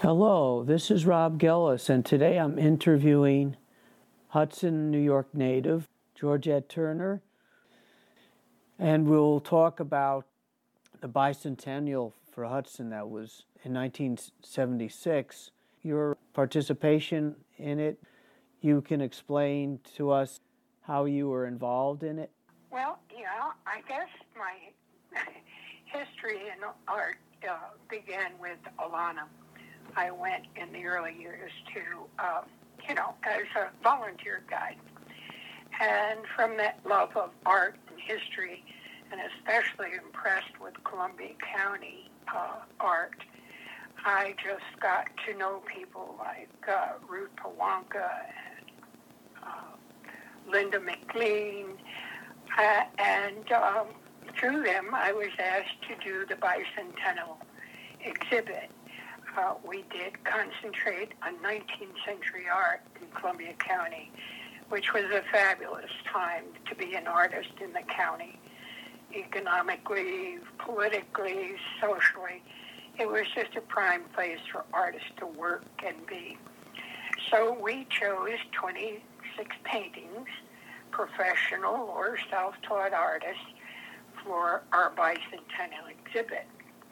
Hello, this is Rob Gillis, and today I'm interviewing Hudson, New York native Georgette Turner, and we'll talk about the bicentennial for Hudson that was in 1976. Your participation in it, you can explain to us how you were involved in it? Well, yeah, I guess my history in art began with Alana. I went in the early years to, as a volunteer guide. And from that love of art and history, and especially impressed with Columbia County art, I just got to know people like Ruth Pawanka and Linda McLean, and through them I was asked to do the bicentennial exhibit. We did concentrate on 19th century art in Columbia County, which was a fabulous time to be an artist in the county. Economically, politically, socially, it was just a prime place for artists to work and be. So we chose 26 paintings, professional or self-taught artists, for our bicentennial exhibit.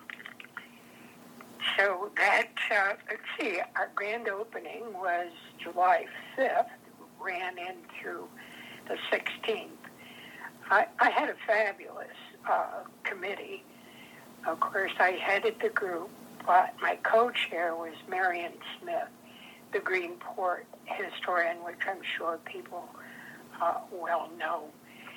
So that, our grand opening was July 5th, ran in through the 16th. I had a fabulous committee. Of course, I headed the group, but my co-chair was Marion Smith, the Greenport historian, which I'm sure people well know.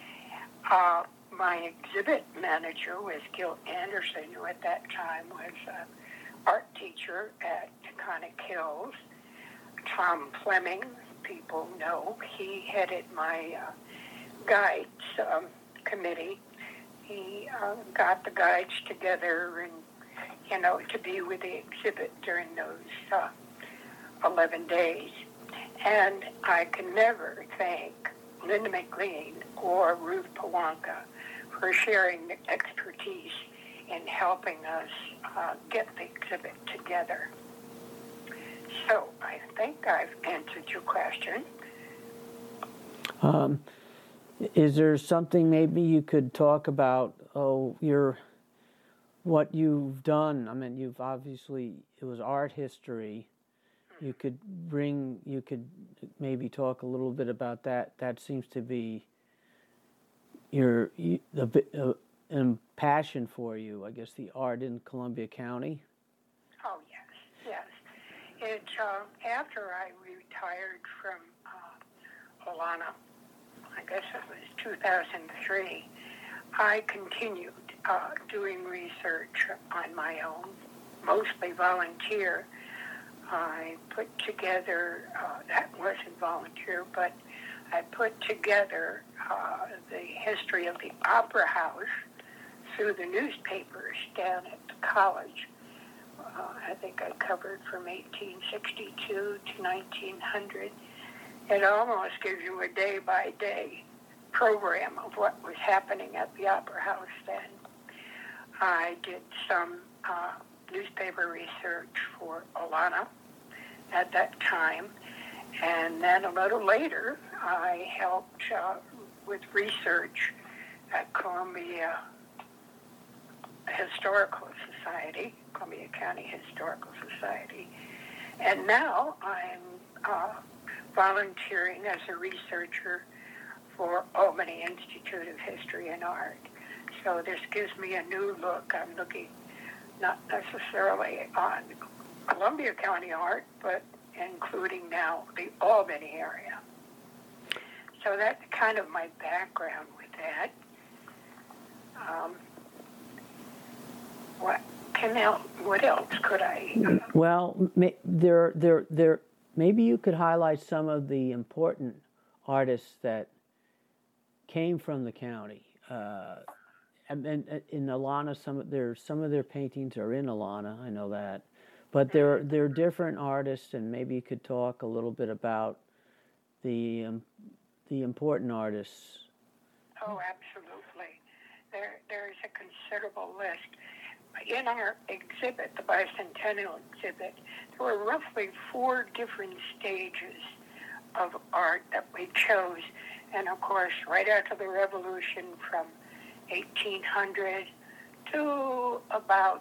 My exhibit manager was Gil Anderson, who at that time was an art teacher at Taconic Hills. Tom Fleming, people know, he headed my guides committee. He got the guides together and, to be with the exhibit during those 11 days. And I can never thank Linda McLean or Ruth Pawanka for sharing the expertise in helping us get the exhibit together. So I think I've answered your question. Is there something maybe you could talk about, what you've done? I mean, you've obviously, it was art history. You could maybe talk a little bit about that. That seems to be your passion for you, I guess, the art in Columbia County. Oh, yes. It, after I retired from Alana, I guess it was 2003, I continued doing research on my own, mostly volunteer. I put together, that wasn't volunteer, but I put together the history of the Opera House through the newspapers down at the college. I think I covered from 1862 to 1900. It almost gives you a day-by-day program of what was happening at the Opera House then. I did some newspaper research for Alana at that time, and then a little later I helped with research at Columbia Historical Society, Columbia County Historical Society, and now I'm volunteering as a researcher for Albany Institute of History and Art. So this gives me a new look. I'm looking not necessarily on Columbia County art, but including now the Albany area. So that's kind of my background with that. What else could I? Well, maybe you could highlight some of the important artists that came from the county. And in Alana, some of their paintings are in Alana. I know that, but they're different artists, and maybe you could talk a little bit about the important artists. Oh, absolutely. There's a considerable list. in our exhibit, the bicentennial exhibit, there were roughly 4 different stages of art that we chose. And of course, right after the Revolution, from 1800 to about,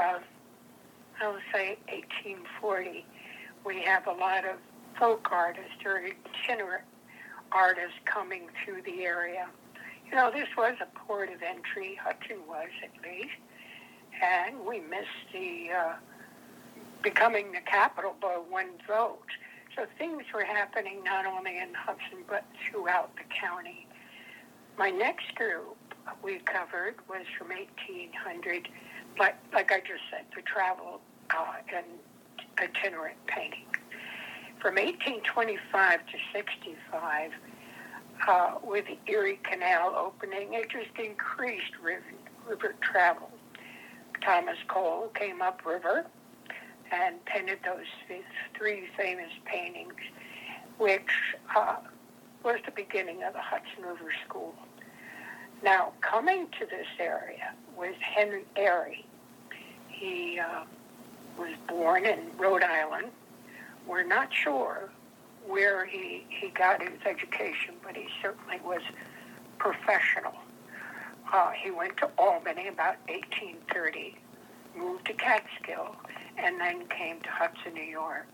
I would say 1840, we have a lot of folk artists or itinerant artists coming through the area. You know, this was a port of entry, Hudson was at least, and we missed the becoming the capital by one vote. So things were happening not only in Hudson, but throughout the county. My next group we covered was from 1800, like I just said, the travel and itinerant painting. From 1825 to 65, with the Erie Canal opening, it just increased river travel. Thomas Cole came upriver and painted those 3 famous paintings, which was the beginning of the Hudson River School. Now, coming to this area was Henry Airy. He was born in Rhode Island. We're not sure where he got his education, but he certainly was professional. He went to Albany about 1830, moved to Catskill, and then came to Hudson, New York.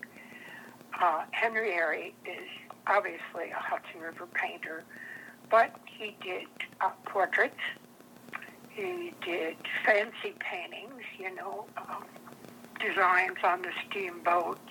Henry Airy is obviously a Hudson River painter, but he did portraits. He did fancy paintings, designs on the steamboats,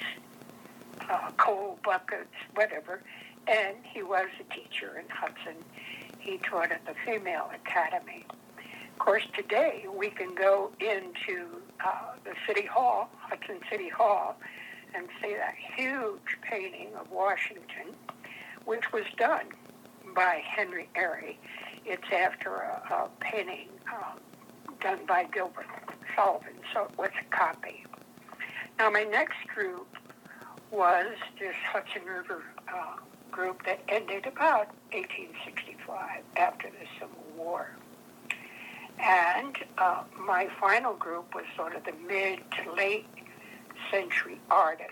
coal buckets, whatever. And he was a teacher in Hudson. He taught at the Female Academy. Of course, today we can go into the City Hall, Hudson City Hall, and see that huge painting of Washington, which was done by Henry Airy. It's after a painting done by Gilbert Sullivan, so it was a copy. Now, my next group was this Hudson River group that ended about 1865 after the Civil War. And my final group was sort of the mid to late century artists.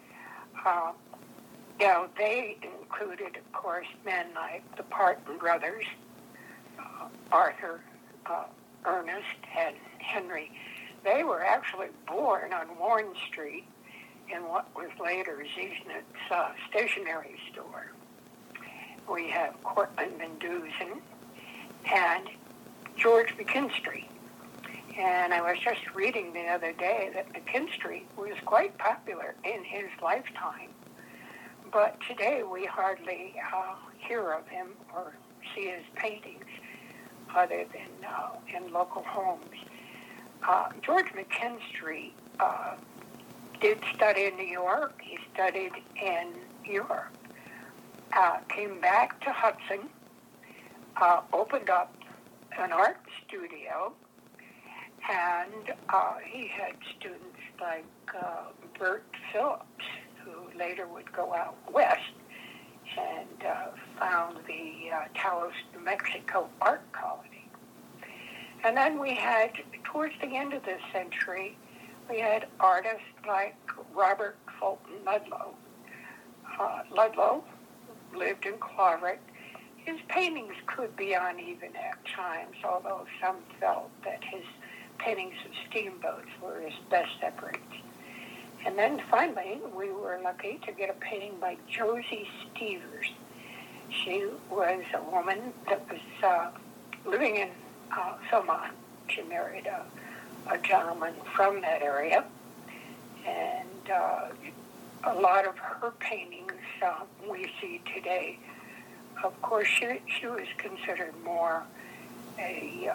They included, of course, men like the Parton brothers, Arthur, Ernest, and Henry. They were actually born on Warren Street in what was later Ziesnitz stationery store. We have Cortland Van Dusen and George McKinstry. And I was just reading the other day that McKinstry was quite popular in his lifetime. But today we hardly hear of him or see his paintings other than in local homes. George McKinstry did study in New York. He studied in Europe. Came back to Hudson, opened up an art studio, and he had students like Bert Phillips, who later would go out west and found the Taos, New Mexico Art Colony. And then we had, towards the end of this century, we had artists like Robert Fulton Ludlow. Ludlow lived in Claverick. His paintings could be uneven at times, although some felt that his paintings of steamboats were his best efforts. And then finally, we were lucky to get a painting by Josie Stevers. She was a woman that was living in Philmont. She married a gentleman from that area, and a lot of her paintings we see today. Of course, she was considered more a,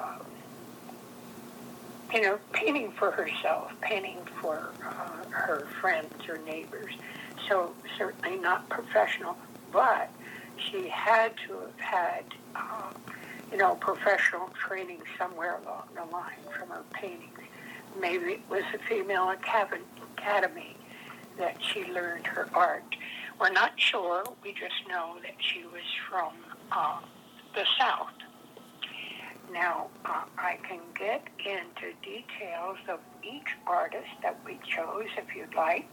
painting for herself, painting for her friends or neighbors. So certainly not professional, but she had to have had, professional training somewhere along the line from her paintings. Maybe it was the Female Academy that she learned her art. We're not sure. We just know that she was from the South. Now, I can get into details of each artist that we chose if you'd like.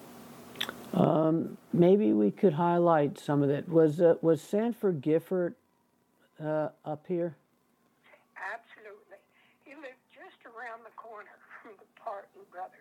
Maybe we could highlight some of it. Was Sanford Gifford up here? Absolutely. He lived just around the corner from the Parton brothers.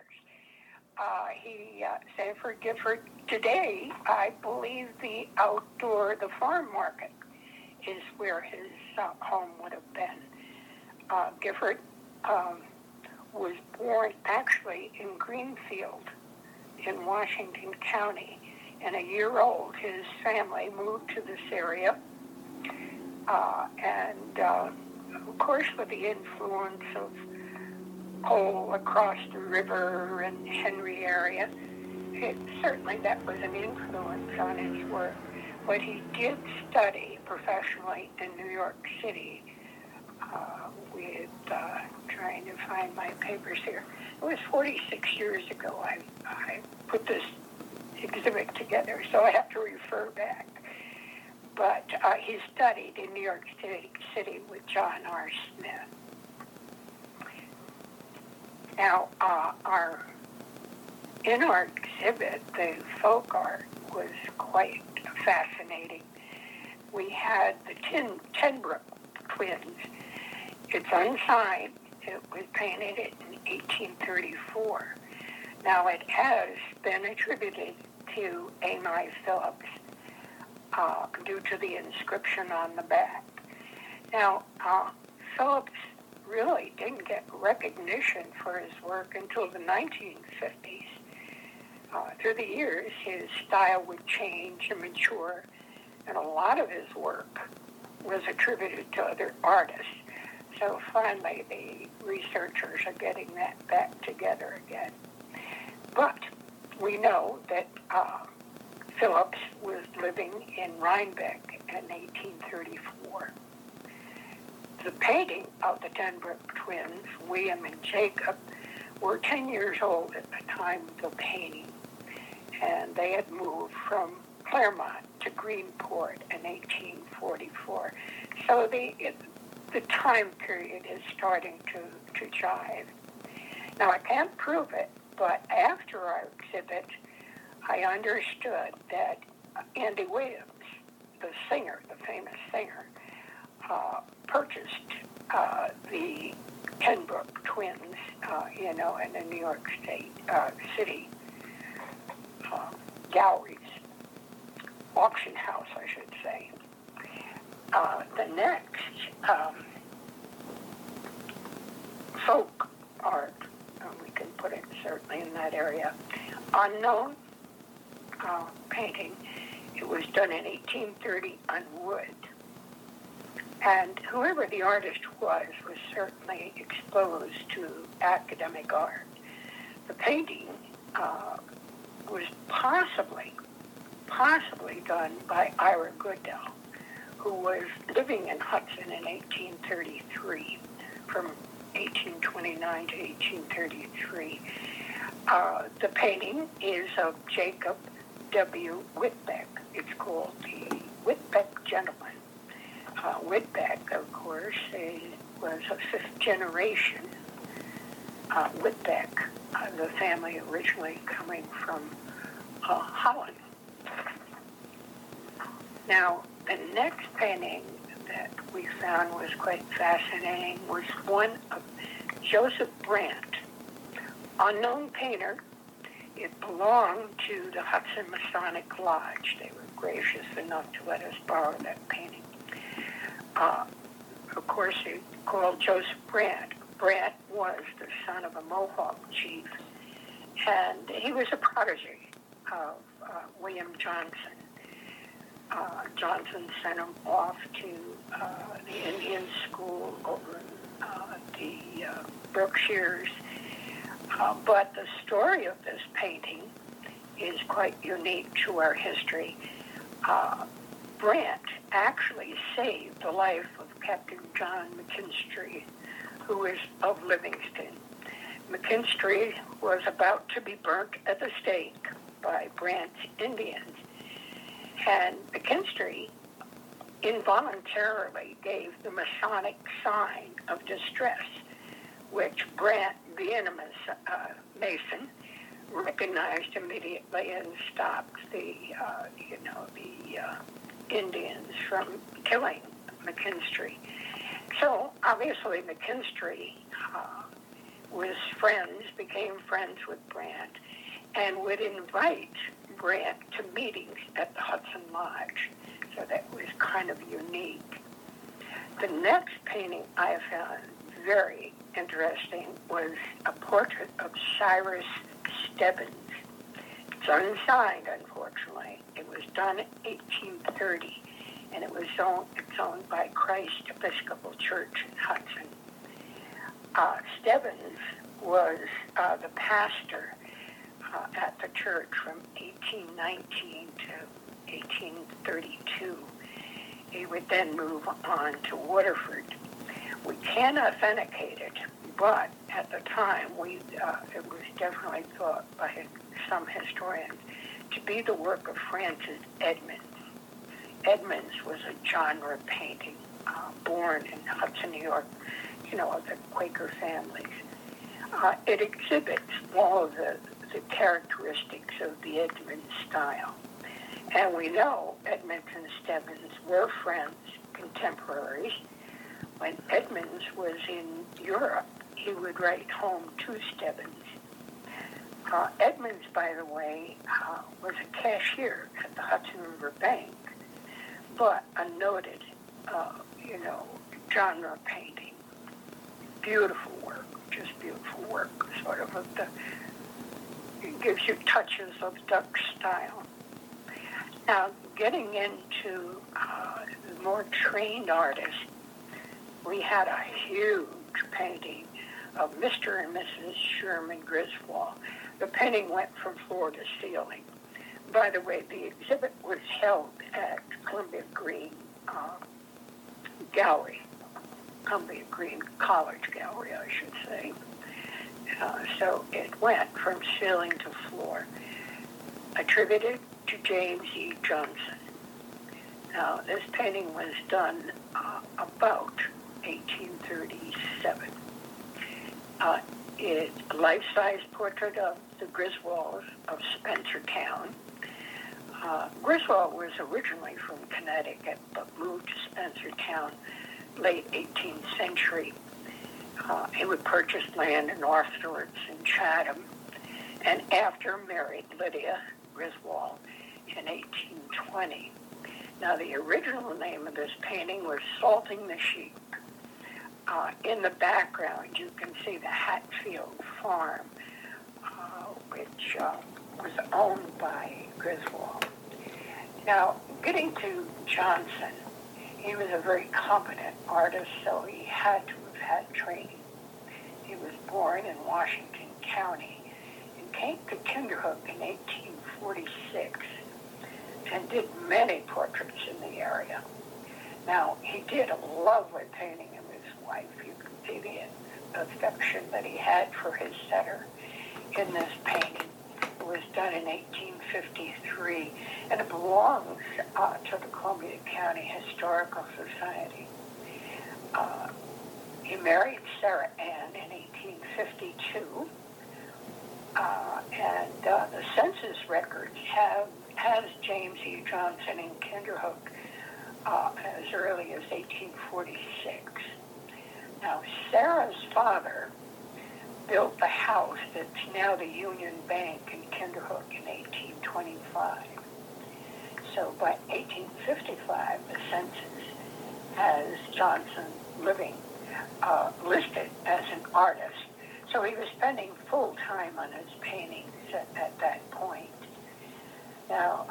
Sanford Gifford, today, I believe the farm market is where his home would have been. Gifford was born actually in Greenfield in Washington County. And a year old, his family moved to this area. Of course, with the influence of coal across the river and Henry area, certainly that was an influence on his work. But he did study professionally in New York City with, trying to find my papers here. It was 46 years ago I put this exhibit together, so I have to refer back. But he studied in New York City with John R. Smith. Now, in our exhibit, the folk art was quite fascinating. We had the Tenbrook twins. It's unsigned. It was painted in 1834. Now, it has been attributed to Ami Phillips due to the inscription on the back. Now, Phillips really didn't get recognition for his work until the 1950s. Through the years, his style would change and mature, and a lot of his work was attributed to other artists. So finally, the researchers are getting that back together again. But we know that Phillips was living in Rhinebeck in 1834. The painting of the Tenbrook twins, William and Jacob, were 10 years old at the time of the painting, and they had moved from Claremont to Greenport in 1844. So the time period is starting to jive. Now, I can't prove it, but after our exhibit, I understood that Andy Williams, the singer, the famous singer, purchased the Tenbrook twins, in the New York City galleries, auction house, I should say. The next folk art, we can put it certainly in that area, unknown painting. It was done in 1830 on wood. And whoever the artist was certainly exposed to academic art. The painting was possibly done by Ira Goodell, who was living in Hudson in 1833, from 1829 to 1833. The painting is of Jacob W. Whitbeck. It's called the Whitbeck Gentleman. Whitbeck, of course, was a fifth generation Whitbeck, the family originally coming from Holland. Now, the next painting that we found was quite fascinating was one of Joseph Brandt, unknown painter. It belonged to the Hudson Masonic Lodge. They were gracious enough to let us borrow that painting. Of course, he called Joseph Brandt. Brandt was the son of a Mohawk chief, and he was a protege of William Johnson. Johnson sent him off to the Indian school over in the Berkshires. But the story of this painting is quite unique to our history. Brandt actually saved the life of Captain John McKinstry, who was of Livingston. McKinstry was about to be burnt at the stake by Brandt's Indians. And McKinstry, involuntarily gave the Masonic sign of distress, which Brant, being a Mason, recognized immediately and stopped the Indians from killing McKinstry. So obviously McKinstry became friends with Brant, and would invite Brant to meetings at the Hudson Lodge. So that was kind of unique. The next painting I found very interesting was a portrait of Cyrus Stebbins. It's unsigned, unfortunately. It was done in 1830, and it's owned by Christ Episcopal Church in Hudson. Stebbins was the pastor at the church from 1819 to 1832. He would then move on to Waterford. We can authenticate it, but at the time, it was definitely thought by some historians to be the work of Francis Edmonds. Edmonds was a genre painting, born in Hudson, New York, of the Quaker families. It exhibits all of the characteristics of the Edmonds style. And we know Edmonds and Stebbins were friends, contemporaries. When Edmonds was in Europe, he would write home to Stebbins. Edmonds, by the way, was a cashier at the Hudson River Bank, but a noted, genre painting. Beautiful work, just beautiful work, sort of it gives you touches of Dutch style. Now, getting into the more trained artists, we had a huge painting of Mr. and Mrs. Sherman Griswold. The painting went from floor to ceiling. By the way, the exhibit was held at Columbia Green Gallery, Columbia Green College Gallery, I should say. So it went from ceiling to floor, attributed to James E. Johnson. Now, this painting was done about 1837. It's a life-size portrait of the Griswolds of Spencertown. Griswold was originally from Connecticut, but moved to Spencertown late 18th century. He would purchase land northwards in Chatham, and after married Lydia Griswold in 1820. Now, the original name of this painting was Salting the Sheep. In the background, you can see the Hatfield farm, which was owned by Griswold. Now, getting to Johnson, he was a very competent artist, so he had to have had training. He was born in Washington County and came to Kinderhook in 1846 and did many portraits in the area. Now, he did a lovely painting of his wife. You can see the affection that he had for his setter in this painting. It was done in 1853, and it belongs to the Columbia County Historical Society. He married Sarah Ann in 1852, and the census records has James E. Johnson in Kinderhook as early as 1846. Now, Sarah's father built the house that's now the Union Bank in Kinderhook in 1825. So by 1855, the census has Johnson living listed as an artist. So he was spending full time on his paintings at that point. Now,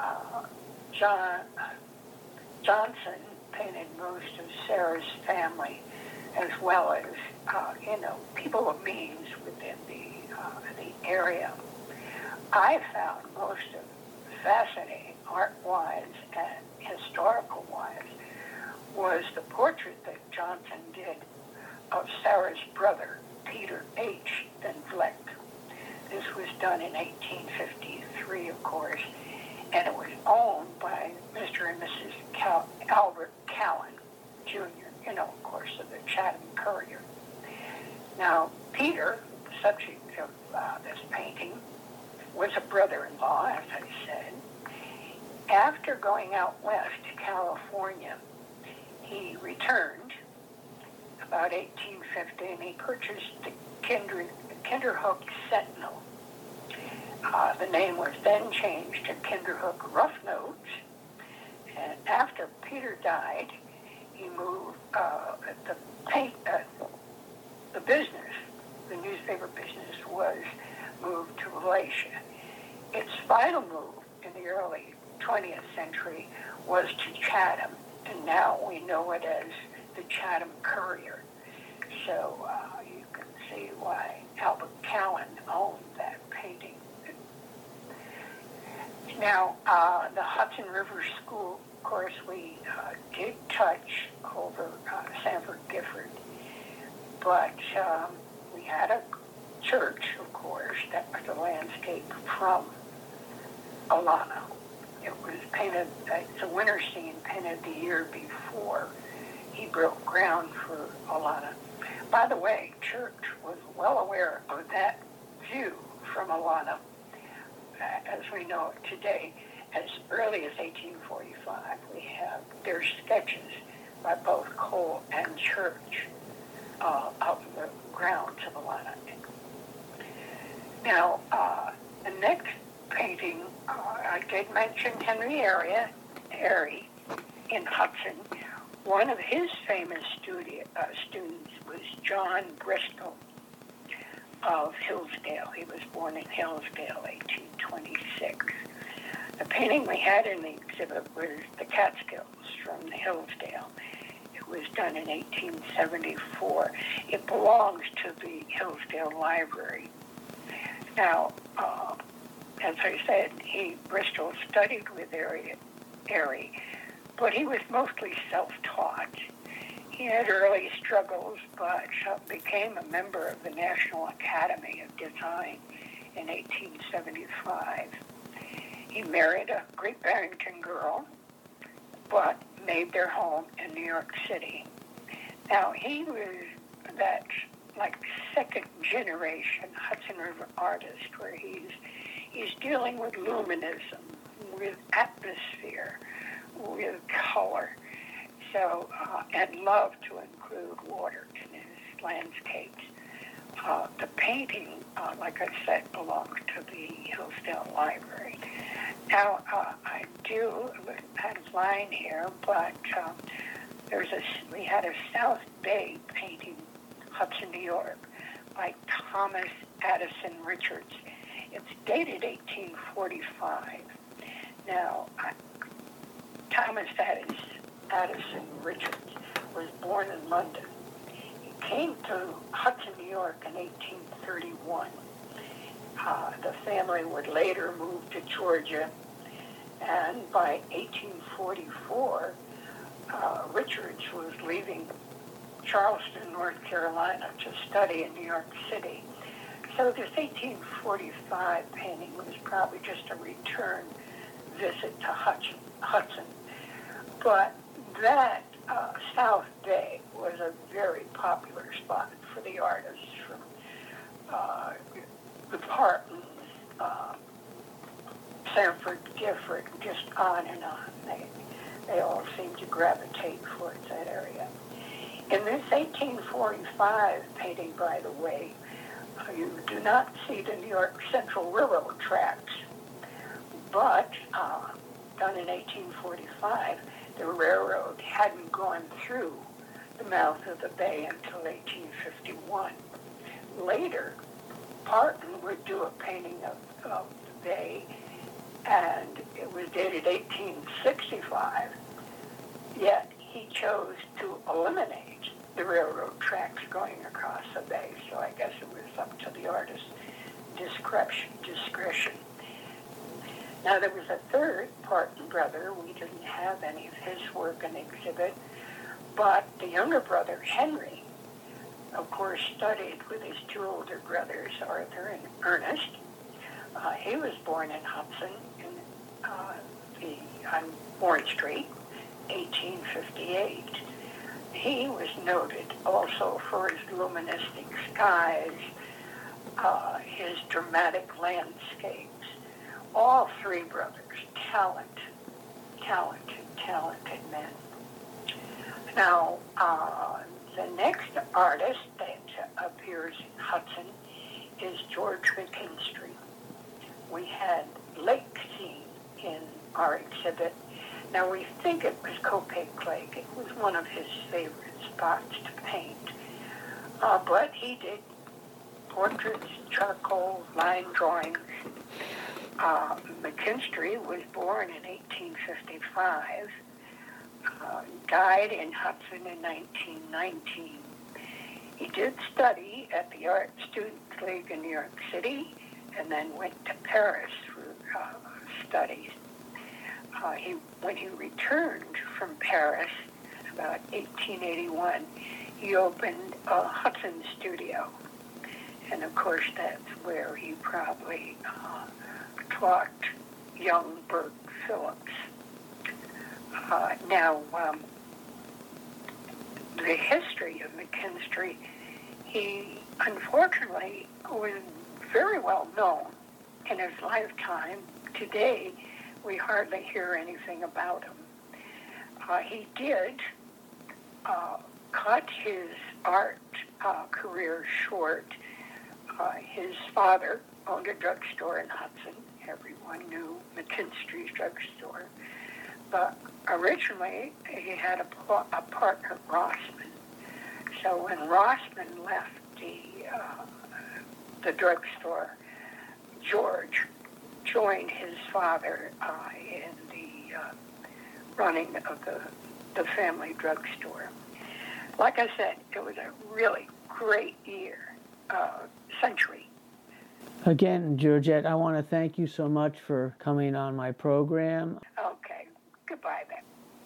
Johnson painted most of Sarah's family, as well as, people of means within the area. I found most of fascinating art-wise and historical-wise was the portrait that Johnson did of Sarah's brother, Peter H. Van Vleck. This was done in 1853, of course, and it was owned by Mr. and Mrs. Albert Cowan, Jr., of course, of the Chatham Courier. Now, Peter, the subject of this painting, was a brother-in-law, as I said. After going out west to California, he returned about 1850, and he purchased the Kinderhook Sentinel. The name was then changed to Kinderhook Rough Notes, and after Peter died, he moved the business, the newspaper business, was moved to Malaysia. Its final move in the early 20th century was to Chatham, and now we know it as the Chatham Courier. So you can see why Albert Cowan owned that painting. Now, the Hudson River School, of course, we did touch over Sanford Gifford, but we had a church, of course, that was a landscape from Alana. It was painted, it's a winter scene painted the year before he broke ground for Alana. By the way, church was well aware of that view from Alana, as we know it today. As early as 1845, we have their sketches by both Cole and Church of the grounds of Alana. Now, the next painting, I did mention Henry Airy in Hudson. One of his famous students was John Bristol of Hillsdale. He was born in Hillsdale, 1826. The painting we had in the exhibit was the Catskills from the Hillsdale. It was done in 1874. It belongs to the Hillsdale Library. Now, as I said, Bristol studied with Airy, but he was mostly self-taught. He had early struggles, but became a member of the National Academy of Design in 1875. He married a Great Barrington girl, but made their home in New York City. Now, he was that second generation Hudson River artist, where he's dealing with luminism, with atmosphere, with color, so and loved to include water in his landscapes. The painting, like I said, belongs to the Hillsdale Library. Now, I do have a line here, but we had a South Bay painting, Hudson, New York, by Thomas Addison Richards. It's dated 1845. Now, Thomas Addison Richards was born in London. He came to Hudson, New York in 1831. The family would later move to Georgia, and by 1844, Richards was leaving Charleston, North Carolina, to study in New York City. So this 1845 painting was probably just a return visit to Hudson. But that South Bay was a very popular spot for the artists from the Parton, Sanford Gifford, just on and on. They all seemed to gravitate towards that area. In this 1845 painting, by the way, you do not see the New York Central Railroad tracks, but done in 1845, the railroad hadn't gone through the mouth of the bay until 1851. Later, Parton would do a painting of the bay, and it was dated 1865, yet he chose to eliminate the railroad tracks going across the bay, so I guess it was up to the artist's discretion. Now, there was a third Parton brother. We didn't have any of his work in the exhibit, but the younger brother, Henry, of course, studied with his two older brothers, Arthur and Ernest. He was born in Hudson on Warren Street, 1858. He was noted also for his luministic skies, his dramatic landscapes. All three brothers, talented men. Now, the next artist that appears in Hudson is George McKinstry. We had lake scene in our exhibit. Now, we think it was Copiague Lake. It was one of his favorite spots to paint. But he did portraits, charcoal, line drawings. McKinstry was born in 1855, died in Hudson in 1919. He did study at the Art Students League in New York City and then went to Paris for studies. When he returned from Paris, about 1881, he opened a Hudson studio. And of course, that's where he probably taught young Bert Phillips. The history of McKinstry, he unfortunately was very well known in his lifetime. Today, we hardly hear anything about him. He did cut his art career short. His father owned a drugstore in Hudson. Everyone knew McKinstry's drugstore. But originally, he had a partner, Rossman. So when Rossman left the drugstore, George joined his father in the running of the family drugstore. Like I said, it was a really great century. Again, Georgette, I want to thank you so much for coming on my program.